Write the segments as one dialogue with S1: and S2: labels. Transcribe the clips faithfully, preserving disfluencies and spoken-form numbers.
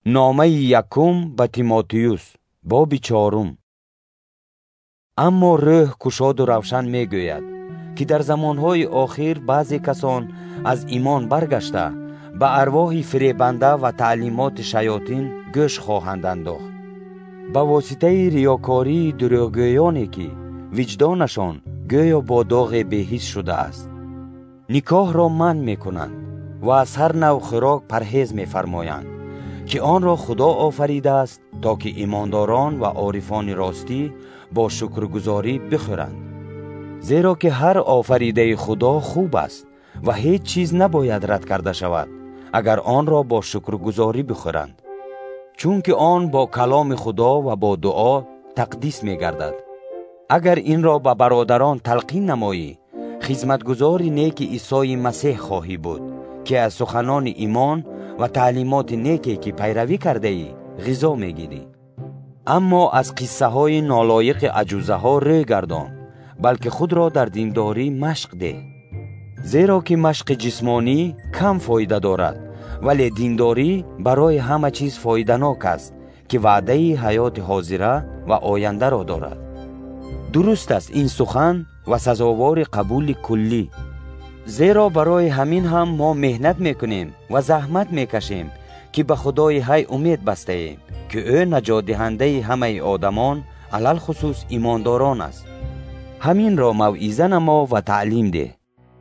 S1: نامه یکم به تیموتئوس باب چهارم. اما روح گشاد و روشن می گوید که در زمانهای آخر بعضی کسان از ایمان برگشته به ارواح فریبنده و تعلیمات شیاطین گوش خواهند انداخت، به واسطه ریاکاری دروغگویانی که وجدانشان گویا با داغ بهیس شده است. نکاح را منع می کنند و از هر نوع خوراک پرهیز می فرمایند که آن را خدا آفریده است تا که ایمانداران و عارفان راستی با شکرگزاری بخورند. زیرا که هر آفریده خدا خوب است و هیچ چیز نباید رد کرده شود اگر آن را با شکرگزاری بخورند، چون که آن با کلام خدا و با دعا تقدیس می گردد. اگر این را به برادران تلقین نمایی، خدمتگزار نیک عیسی مسیح خواهی بود که از سخنان ایمان و تعلیمات نیکی که پیروی کرده ای غذا می گیری. اما از قصه های نالایق عجوزه ها روی گردان، بلکه خود را در دینداری مشق ده. زیرا که مشق جسمانی کم فایده دارد، ولی دینداری برای همه چیز فایده‌ناک است که وعده حیات حاضره و آینده را دارد. درست است این سخن و سزاوار قبول کلی. زیرا برای همین هم ما مهنت میکنیم و زحمت میکشیم که به خدای حی امید بسته ایم که او نجات دهنده همه آدمان، علل خصوص ایمانداران است. همین را موعظه نما و تعلیم ده.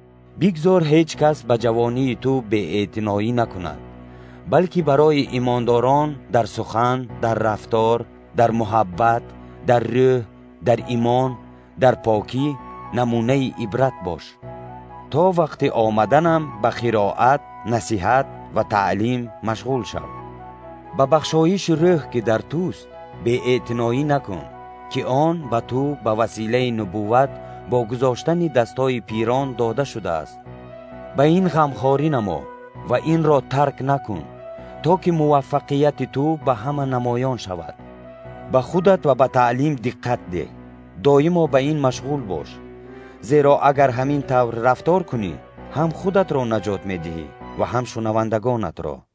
S1: بگذار هیچ کس به جوانی تو بی اعتنایی نکند، بلکه برای ایمانداران در سخن، در رفتار، در محبت، در روح، در ایمان، در پاکی نمونه عبرت باش، تا وقت آمدنم به قرائت، نصیحت و تعلیم مشغول شو. به بخشایش روح که در توست بی اعتنایی نکن که آن به تو به وسیله نبوت با گذاشتن دستای پیران داده شده است. به این غمخواری نما و این را ترک نکن تا که موفقیت تو به همه نمایان شود. به خودت و به تعلیم دقت ده، دائما به این مشغول باش، زیرا اگر همین طور رفتار کنی هم خودت را نجات می دهی و هم شنوندگانت را.